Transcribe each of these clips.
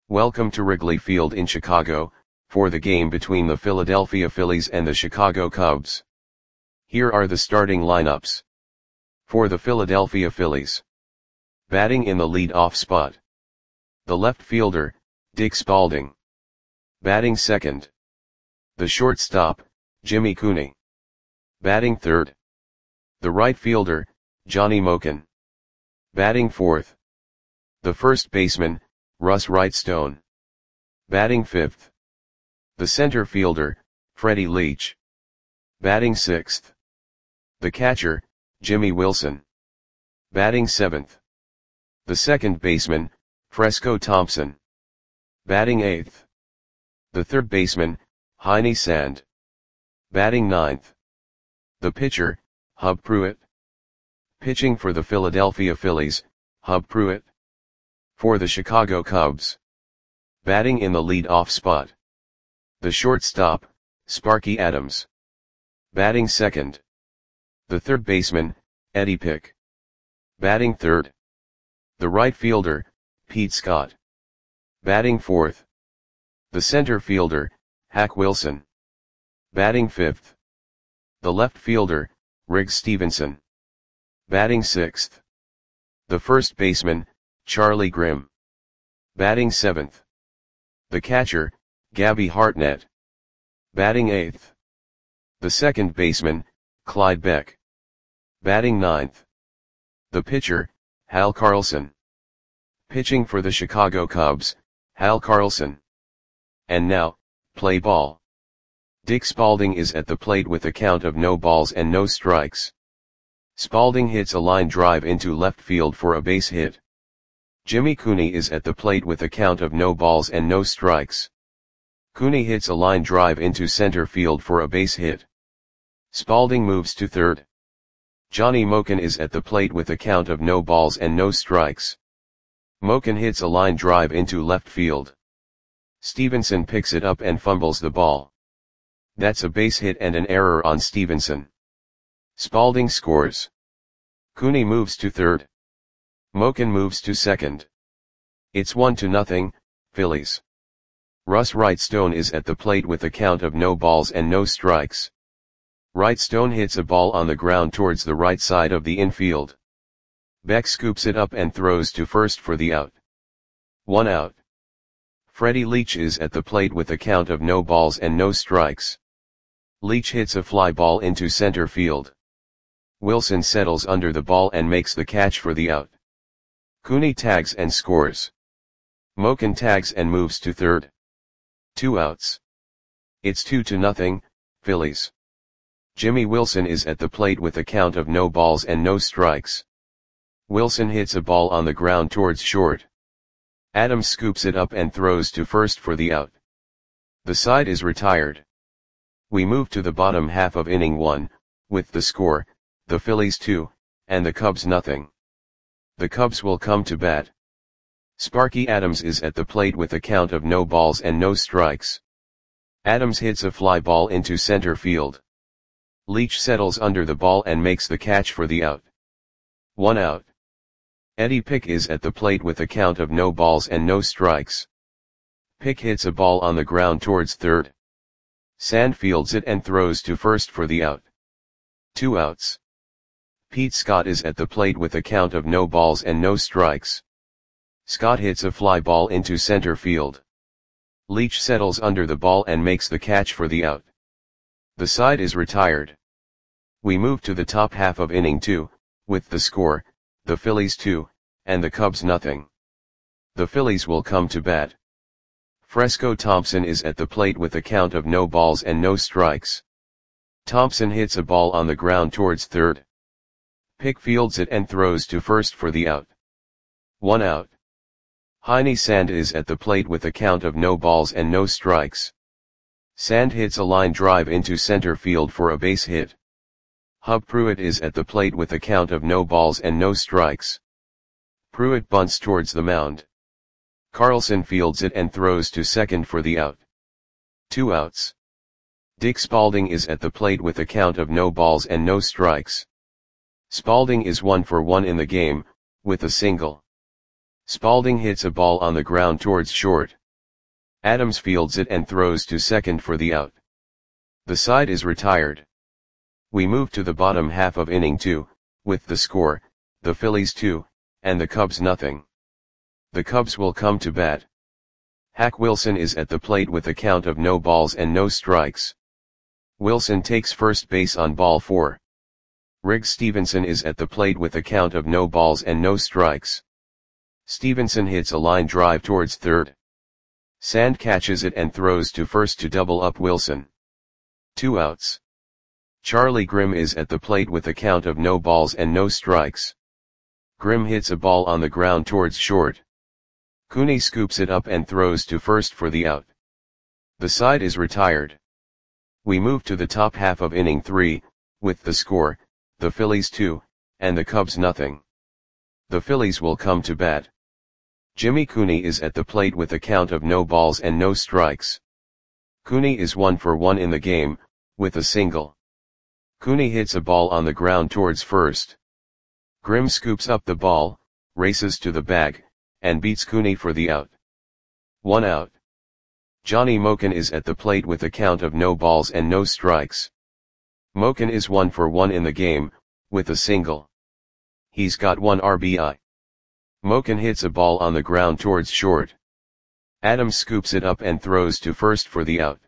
Welcome to Wrigley Field in Chicago, for the game between the Philadelphia Phillies and the Chicago Cubs. Here are the starting lineups. For the Philadelphia Phillies. Batting in the lead-off spot. The left fielder, Dick Spaulding. Batting second. The shortstop, Jimmy Cooney. Batting third. The right fielder, Johnny Moken. Batting fourth. The first baseman, Russ Wrightstone. Batting fifth. The center fielder, Freddie Leach. Batting sixth. The catcher, Jimmy Wilson. Batting seventh. The second baseman, Fresco Thompson. Batting eighth. The third baseman, Heine Sand. Batting ninth. The pitcher, Hub Pruitt. Pitching for the Philadelphia Phillies, Hub Pruitt. For the Chicago Cubs. Batting in the lead-off spot. The shortstop, Sparky Adams. Batting second. The third baseman, Eddie Pick. Batting third. The right fielder, Pete Scott. Batting fourth. The center fielder, Hack Wilson. Batting fifth. The left fielder, Riggs Stevenson. Batting sixth. The first baseman, Charlie Grimm. Batting seventh. The catcher, Gabby Hartnett. Batting eighth. The second baseman, Clyde Beck. Batting ninth. The pitcher, Hal Carlson. Pitching for the Chicago Cubs, Hal Carlson. And now, play ball. Dick Spaulding is at the plate with a count of no balls and no strikes. Spaulding hits a line drive into left field for a base hit. Jimmy Cooney is at the plate with a count of no balls and no strikes. Cooney hits a line drive into center field for a base hit. Spaulding moves to third. Johnny Moken is at the plate with a count of no balls and no strikes. Moken hits a line drive into left field. Stevenson picks it up and fumbles the ball. That's a base hit and an error on Stevenson. Spaulding scores. Cooney moves to third. Moken moves to second. It's 1-0, Phillies. Russ Wrightstone is at the plate with a count of no balls and no strikes. Wrightstone hits a ball on the ground towards the right side of the infield. Beck scoops it up and throws to first for the out. 1 out. Freddie Leach is at the plate with a count of no balls and no strikes. Leach hits a fly ball into center field. Wilson settles under the ball and makes the catch for the out. Cooney tags and scores. Moken tags and moves to third. 2 outs. It's 2-0, Phillies. Jimmy Wilson is at the plate with a count of no balls and no strikes. Wilson hits a ball on the ground towards short. Adams scoops it up and throws to first for the out. The side is retired. We move to the bottom half of inning 1, with the score, the Phillies 2, and the Cubs nothing. The Cubs will come to bat. Sparky Adams is at the plate with a count of no balls and no strikes. Adams hits a fly ball into center field. Leach settles under the ball and makes the catch for the out. 1 out. Eddie Pick is at the plate with a count of no balls and no strikes. Pick hits a ball on the ground towards third. Sand fields it and throws to first for the out. 2 outs. Pete Scott is at the plate with a count of no balls and no strikes. Scott hits a fly ball into center field. Leach settles under the ball and makes the catch for the out. The side is retired. We move to the top half of inning 2, with the score, the Phillies 2, and the Cubs nothing. The Phillies will come to bat. Fresco Thompson is at the plate with a count of no balls and no strikes. Thompson hits a ball on the ground towards third. Pick fields it and throws to first for the out. 1 out. Heine Sand is at the plate with a count of no balls and no strikes. Sand hits a line drive into center field for a base hit. Hub Pruitt is at the plate with a count of no balls and no strikes. Pruitt bunts towards the mound. Carlson fields it and throws to second for the out. 2 outs. Dick Spaulding is at the plate with a count of no balls and no strikes. Spaulding is 1 for 1 in the game, with a single. Spalding hits a ball on the ground towards short. Adams fields it and throws to second for the out. The side is retired. We move to the bottom half of inning 2, with the score, the Phillies 2, and the Cubs nothing. The Cubs will come to bat. Hack Wilson is at the plate with a count of no balls and no strikes. Wilson takes first base on ball 4. Riggs Stevenson is at the plate with a count of no balls and no strikes. Stevenson hits a line drive towards third. Sand catches it and throws to first to double up Wilson. 2 outs. Charlie Grimm is at the plate with a count of no balls and no strikes. Grimm hits a ball on the ground towards short. Cooney scoops it up and throws to first for the out. The side is retired. We move to the top half of inning 3, with the score, the Phillies 2, and the Cubs nothing. The Phillies will come to bat. Jimmy Cooney is at the plate with a count of no balls and no strikes. Cooney is 1 for 1 in the game, with a single. Cooney hits a ball on the ground towards first. Grimm scoops up the ball, races to the bag, and beats Cooney for the out. 1 out. Johnny Moken is at the plate with a count of no balls and no strikes. Moken is 1 for 1 in the game, with a single. He's got 1 RBI. Moken hits a ball on the ground towards short. Adams scoops it up and throws to first for the out.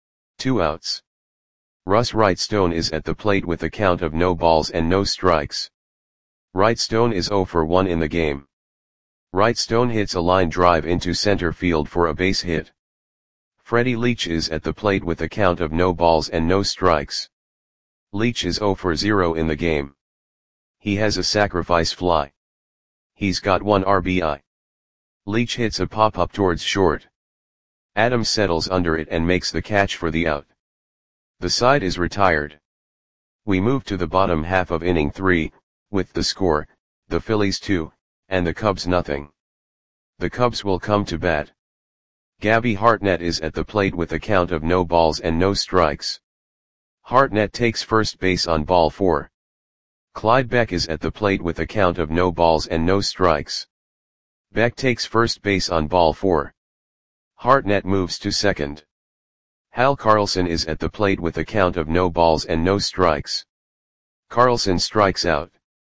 2 outs. Russ Wrightstone is at the plate with a count of no balls and no strikes. Wrightstone is 0 for 1 in the game. Wrightstone hits a line drive into center field for a base hit. Freddie Leach is at the plate with a count of no balls and no strikes. Leach is 0 for 0 in the game. He has a sacrifice fly. He's got 1 RBI. Leach hits a pop-up towards short. Adams settles under it and makes the catch for the out. The side is retired. We move to the bottom half of inning 3, with the score, the Phillies 2, and the Cubs nothing. The Cubs will come to bat. Gabby Hartnett is at the plate with a count of no balls and no strikes. Hartnett takes first base on ball 4. Clyde Beck is at the plate with a count of no balls and no strikes. Beck takes first base on ball 4. Hartnett moves to second. Hal Carlson is at the plate with a count of no balls and no strikes. Carlson strikes out.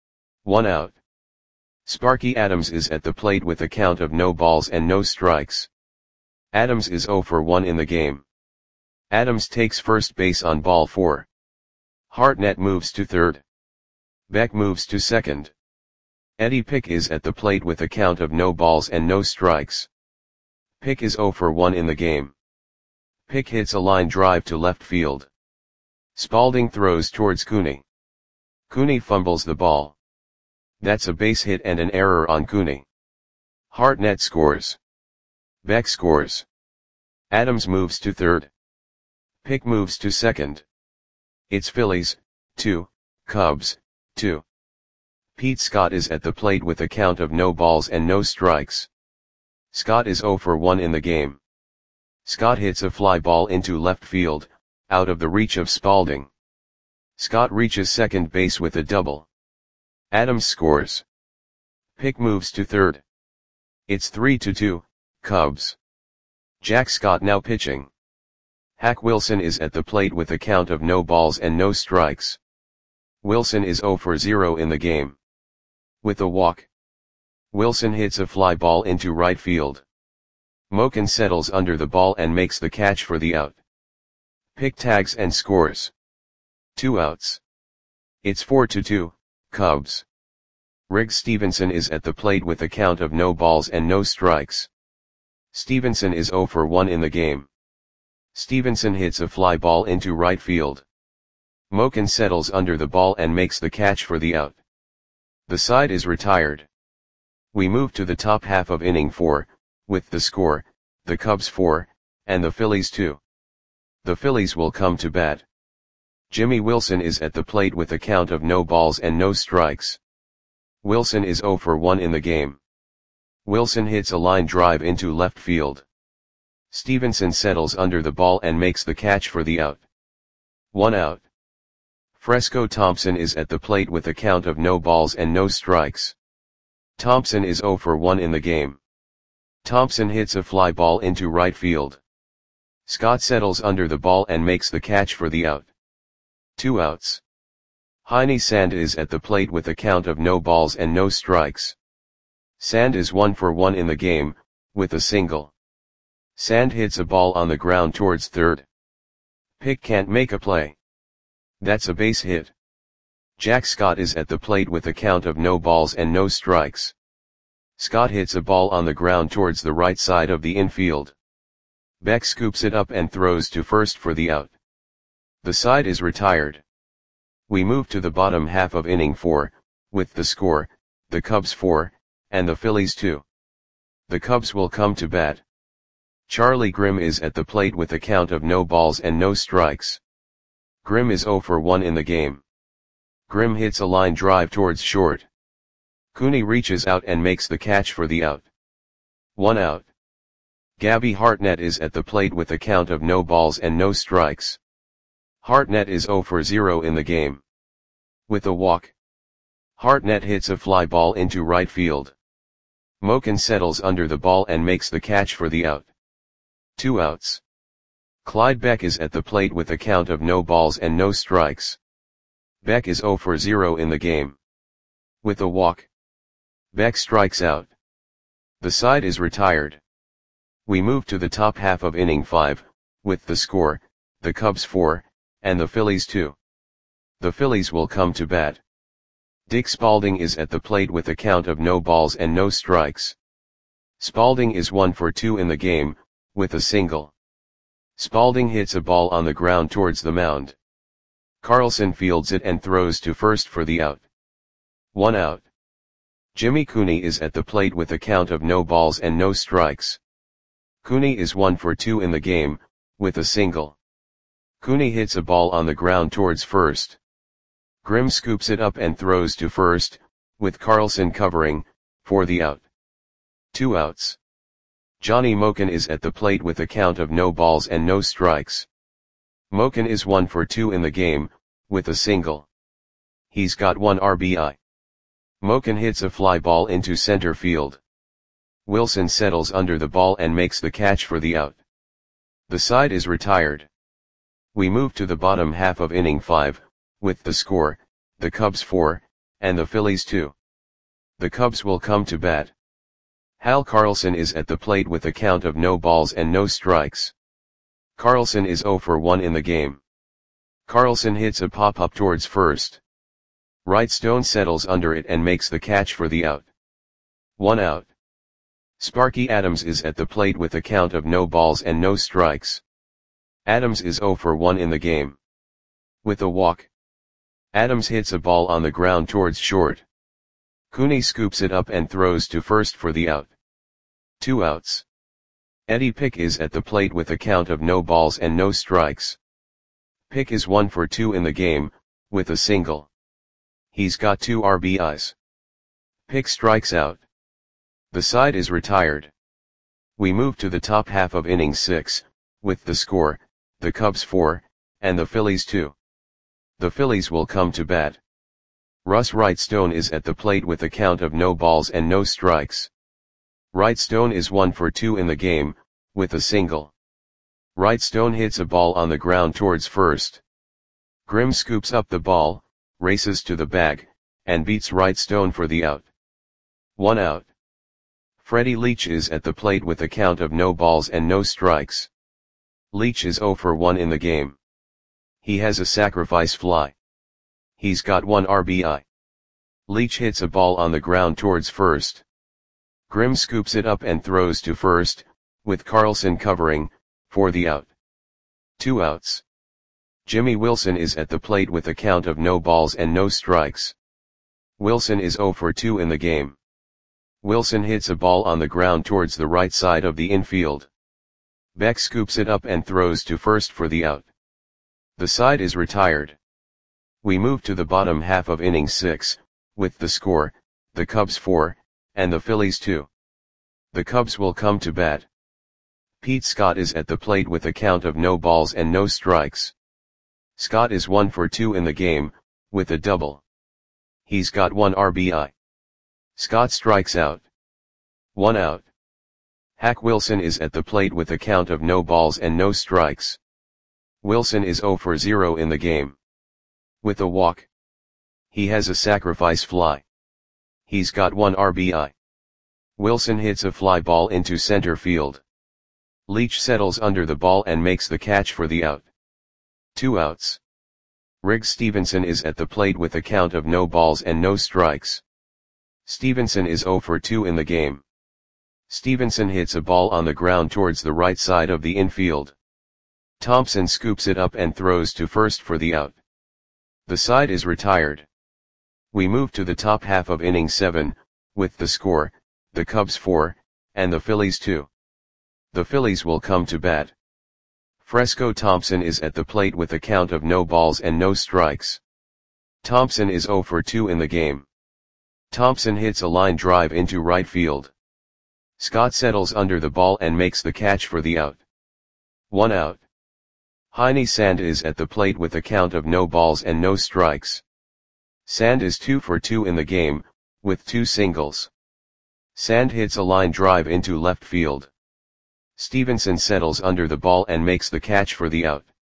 1 out. Sparky Adams is at the plate with a count of no balls and no strikes. Adams is 0 for 1 in the game. Adams takes first base on ball 4. Hartnett moves to third. Beck moves to second. Eddie Pick is at the plate with a count of no balls and no strikes. Pick is 0 for 1 in the game. Pick hits a line drive to left field. Spalding throws towards Cooney. Cooney fumbles the ball. That's a base hit and an error on Cooney. Hartnett scores. Beck scores. Adams moves to third. Pick moves to second. It's Phillies, 2, Cubs, 2. Pete Scott is at the plate with a count of no balls and no strikes. Scott is 0 for 1 in the game. Scott hits a fly ball into left field, out of the reach of Spalding. Scott reaches second base with a double. Adams scores. Pick moves to third. It's 3-2, Cubs. Jack Scott now pitching. Hack Wilson is at the plate with a count of no balls and no strikes. Wilson is 0 for 0 in the game. With a walk. Wilson hits a fly ball into right field. Moken settles under the ball and makes the catch for the out. Pick tags and scores. 2 outs. It's 4-2, Cubs. Riggs Stevenson is at the plate with a count of no balls and no strikes. Stevenson is 0 for 1 in the game. Stevenson hits a fly ball into right field. Moken settles under the ball and makes the catch for the out. The side is retired. We move to the top half of inning 4, with the score, the Cubs 4, and the Phillies 2. The Phillies will come to bat. Jimmy Wilson is at the plate with a count of no balls and no strikes. Wilson is 0 for 1 in the game. Wilson hits a line drive into left field. Stevenson settles under the ball and makes the catch for the out. 1 out. Fresco Thompson is at the plate with a count of no balls and no strikes. Thompson is 0 for 1 in the game. Thompson hits a fly ball into right field. Scott settles under the ball and makes the catch for the out. 2 outs. Heine Sand is at the plate with a count of no balls and no strikes. Sand is 1 for 1 in the game, with a single. Sand hits a ball on the ground towards third. Pick can't make a play. That's a base hit. Jack Scott is at the plate with a count of no balls and no strikes. Scott hits a ball on the ground towards the right side of the infield. Beck scoops it up and throws to first for the out. The side is retired. We move to the bottom half of inning 4, with the score, the Cubs 4, and the Phillies 2. The Cubs will come to bat. Charlie Grimm is at the plate with a count of no balls and no strikes. Grimm is 0 for 1 in the game. Grimm hits a line drive towards short. Cooney reaches out and makes the catch for the out. 1 out. Gabby Hartnett is at the plate with a count of no balls and no strikes. Hartnett is 0 for 0 in the game. With a walk. Hartnett hits a fly ball into right field. Moken settles under the ball and makes the catch for the out. 2 outs. Clyde Beck is at the plate with a count of no balls and no strikes. Beck is 0 for 0 in the game. With a walk. Beck strikes out. The side is retired. We move to the top half of inning 5, with the score, the Cubs 4, and the Phillies 2. The Phillies will come to bat. Dick Spalding is at the plate with a count of no balls and no strikes. Spalding is 1 for 2 in the game, with a single. Spalding hits a ball on the ground towards the mound. Carlson fields it and throws to first for the out. 1 out. Jimmy Cooney is at the plate with a count of no balls and no strikes. Cooney is 1 for 2 in the game, with a single. Cooney hits a ball on the ground towards first. Grimm scoops it up and throws to first, with Carlson covering, for the out. 2 outs. Johnny Moken is at the plate with a count of no balls and no strikes. Moken is 1 for 2 in the game, with a single. He's got 1 RBI. Moken hits a fly ball into center field. Wilson settles under the ball and makes the catch for the out. The side is retired. We move to the bottom half of inning 5, with the score, the Cubs 4, and the Phillies 2. The Cubs will come to bat. Hal Carlson is at the plate with a count of no balls and no strikes. Carlson is 0 for 1 in the game. Carlson hits a pop-up towards first. Wright Stone settles under it and makes the catch for the out. 1 out. Sparky Adams is at the plate with a count of no balls and no strikes. Adams is 0 for 1 in the game. With a walk. Adams hits a ball on the ground towards short. Cooney scoops it up and throws to first for the out. 2 outs. Eddie Pick is at the plate with a count of no balls and no strikes. Pick is 1 for 2 in the game, with a single. He's got 2 RBIs. Pick strikes out. The side is retired. We move to the top half of inning 6, with the score, the Cubs 4, and the Phillies 2. The Phillies will come to bat. Russ Wright Stone is at the plate with a count of no balls and no strikes. Wright Stone is 1 for 2 in the game, with a single. Wright Stone hits a ball on the ground towards first. Grimm scoops up the ball, races to the bag, and beats Wright Stone for the out. 1 out. Freddie Leach is at the plate with a count of no balls and no strikes. Leach is 0 for 1 in the game. He has a sacrifice fly. He's got 1 RBI. Leach hits a ball on the ground towards first. Grimm scoops it up and throws to first, with Carlson covering, for the out. 2 outs. Jimmy Wilson is at the plate with a count of no balls and no strikes. Wilson is 0 for 2 in the game. Wilson hits a ball on the ground towards the right side of the infield. Beck scoops it up and throws to first for the out. The side is retired. We move to the bottom half of inning 6, with the score, the Cubs 4, and the Phillies 2. The Cubs will come to bat. Pete Scott is at the plate with a count of no balls and no strikes. Scott is 1 for 2 in the game, with a double. He's got 1 RBI. Scott strikes out. 1 out. Hack Wilson is at the plate with a count of no balls and no strikes. Wilson is 0 for 0 in the game. With a walk. He has a sacrifice fly. He's got 1 RBI. Wilson hits a fly ball into center field. Leach settles under the ball and makes the catch for the out. 2 outs. Riggs Stevenson is at the plate with a count of no balls and no strikes. Stevenson is 0 for 2 in the game. Stevenson hits a ball on the ground towards the right side of the infield. Thompson scoops it up and throws to first for the out. The side is retired. We move to the top half of inning 7, with the score, the Cubs 4, and the Phillies 2. The Phillies will come to bat. Fresco Thompson is at the plate with a count of no balls and no strikes. Thompson is 0 for 2 in the game. Thompson hits a line drive into right field. Scott settles under the ball and makes the catch for the out. 1 out. Heine Sand is at the plate with a count of no balls and no strikes. Sand is 2 for 2 in the game, with 2 singles. Sand hits a line drive into left field. Stevenson settles under the ball and makes the catch for the out.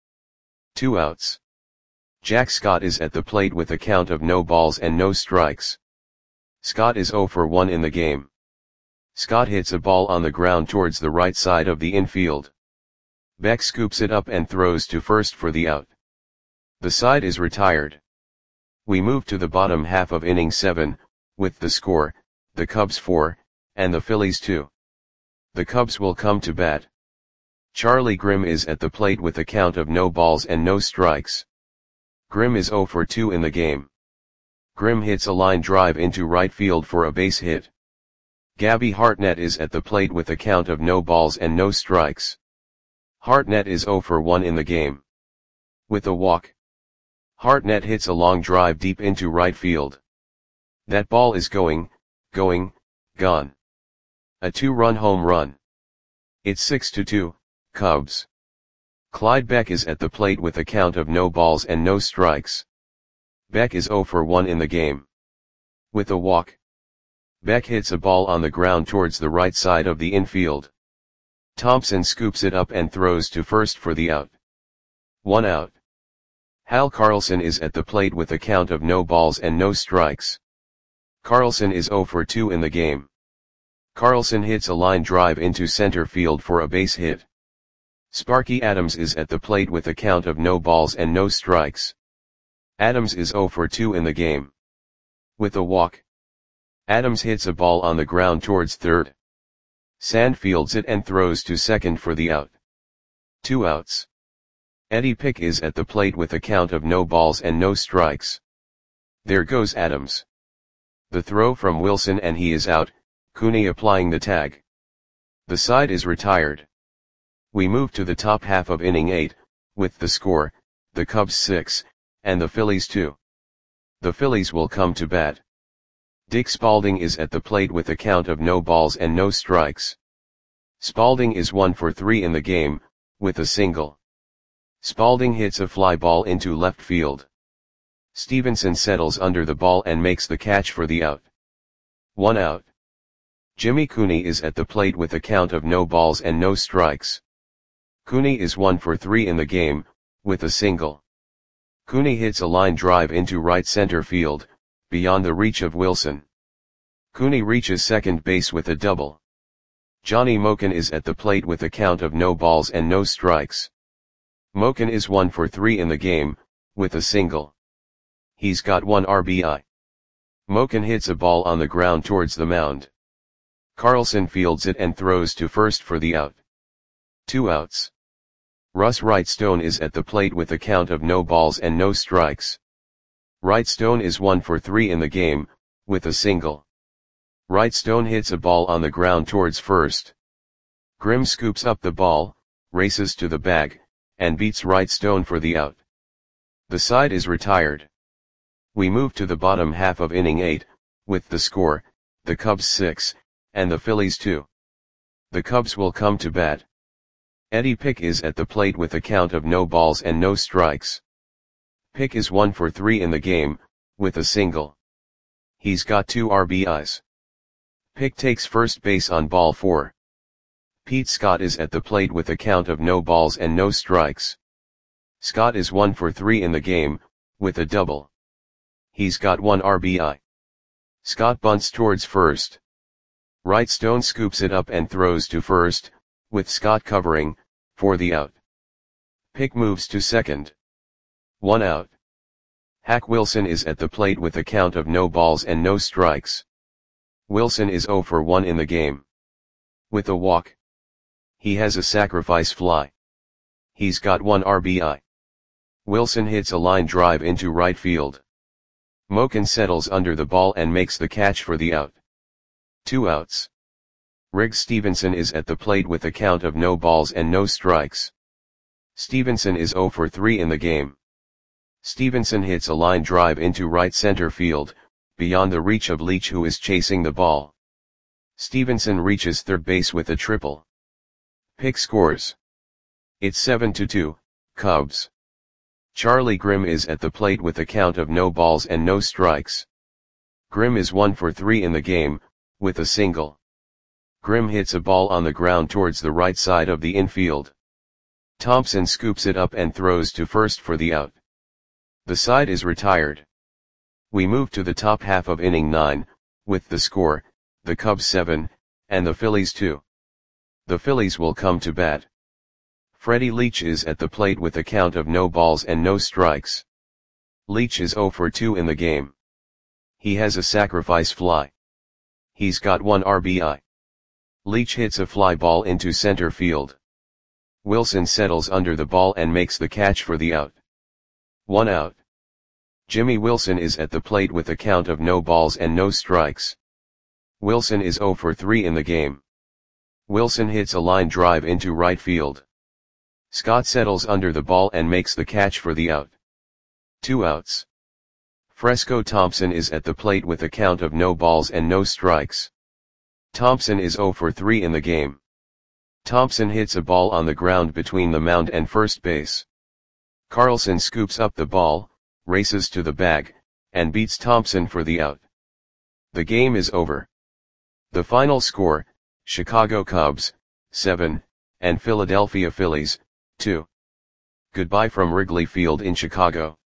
2 outs. Jack Scott is at the plate with a count of no balls and no strikes. Scott is 0 for 1 in the game. Scott hits a ball on the ground towards the right side of the infield. Beck scoops it up and throws to first for the out. The side is retired. We move to the bottom half of inning 7, with the score, the Cubs 4, and the Phillies 2. The Cubs will come to bat. Charlie Grimm is at the plate with a count of no balls and no strikes. Grimm is 0 for 2 in the game. Grimm hits a line drive into right field for a base hit. Gabby Hartnett is at the plate with a count of no balls and no strikes. Hartnett is 0 for 1 in the game. With a walk. Hartnett hits a long drive deep into right field. That ball is gone. A 2-run home run. It's 6-2, Cubs. Clyde Beck is at the plate with a count of no balls and no strikes. Beck is 0 for 1 in the game. With a walk. Beck hits a ball on the ground towards the right side of the infield. Thompson scoops it up and throws to first for the out. 1 out. Hal Carlson is at the plate with a count of no balls and no strikes. Carlson is 0 for 2 in the game. Carlson hits a line drive into center field for a base hit. Sparky Adams is at the plate with a count of no balls and no strikes. Adams is 0 for 2 in the game. With a walk. Adams hits a ball on the ground towards third. Sand fields it and throws to second for the out. 2 outs. Eddie Pick is at the plate with a count of no balls and no strikes. There goes Adams. The throw from Wilson and he is out, Cooney applying the tag. The side is retired. We move to the top half of inning 8, with the score, the Cubs 6, and the Phillies 2. The Phillies will come to bat. Dick Spalding is at the plate with a count of no balls and no strikes. Spalding is 1 for 3 in the game, with a single. Spalding hits a fly ball into left field. Stevenson settles under the ball and makes the catch for the out. 1 out. Jimmy Cooney is at the plate with a count of no balls and no strikes. Cooney is 1 for 3 in the game, with a single. Cooney hits a line drive into right center field, beyond the reach of Wilson. Cooney reaches second base with a double. Johnny Moken is at the plate with a count of no balls and no strikes. Moken is 1 for 3 in the game, with a single. He's got 1 RBI. Moken hits a ball on the ground towards the mound. Carlson fields it and throws to first for the out. 2 outs. Russ Wrightstone is at the plate with a count of no balls and no strikes. Wrightstone is 1 for 3 in the game, with a single. Wrightstone hits a ball on the ground towards first. Grimm scoops up the ball, races to the bag, and beats Wrightstone for the out. The side is retired. We move to the bottom half of inning 8, with the score, the Cubs 6, and the Phillies 2. The Cubs will come to bat. Eddie Pick is at the plate with a count of no balls and no strikes. Pick is 1 for 3 in the game, with a single. He's got 2 RBIs. Pick takes first base on ball 4. Pete Scott is at the plate with a count of no balls and no strikes. Scott is 1 for 3 in the game, with a double. He's got 1 RBI. Scott bunts towards first. Right Stone scoops it up and throws to first, with Scott covering, for the out. Pick moves to second. 1 out. Hack Wilson is at the plate with a count of no balls and no strikes. Wilson is 0 for 1 in the game. With a walk. He has a sacrifice fly. He's got 1 RBI. Wilson hits a line drive into right field. Moken settles under the ball and makes the catch for the out. 2 outs. Riggs Stevenson is at the plate with a count of no balls and no strikes. Stevenson is 0 for 3 in the game. Stevenson hits a line drive into right center field, beyond the reach of Leach, who is chasing the ball. Stevenson reaches third base with a triple. Pick scores. It's 7-2, Cubs. Charlie Grimm is at the plate with a count of no balls and no strikes. Grimm is 1 for 3 in the game, with a single. Grimm hits a ball on the ground towards the right side of the infield. Thompson scoops it up and throws to first for the out. The side is retired. We move to the top half of inning 9, with the score, the Cubs 7, and the Phillies 2. The Phillies will come to bat. Freddie Leach is at the plate with a count of no balls and no strikes. Leach is 0 for 2 in the game. He has a sacrifice fly. He's got 1 RBI. Leach hits a fly ball into center field. Wilson settles under the ball and makes the catch for the out. 1 out. Jimmy Wilson is at the plate with a count of no balls and no strikes. Wilson is 0 for 3 in the game. Wilson hits a line drive into right field. Scott settles under the ball and makes the catch for the out. 2 outs. Fresco Thompson is at the plate with a count of no balls and no strikes. Thompson is 0 for 3 in the game. Thompson hits a ball on the ground between the mound and first base. Carlson scoops up the ball, races to the bag, and beats Thompson for the out. The game is over. The final score, Chicago Cubs, 7, and Philadelphia Phillies, 2. Goodbye from Wrigley Field in Chicago.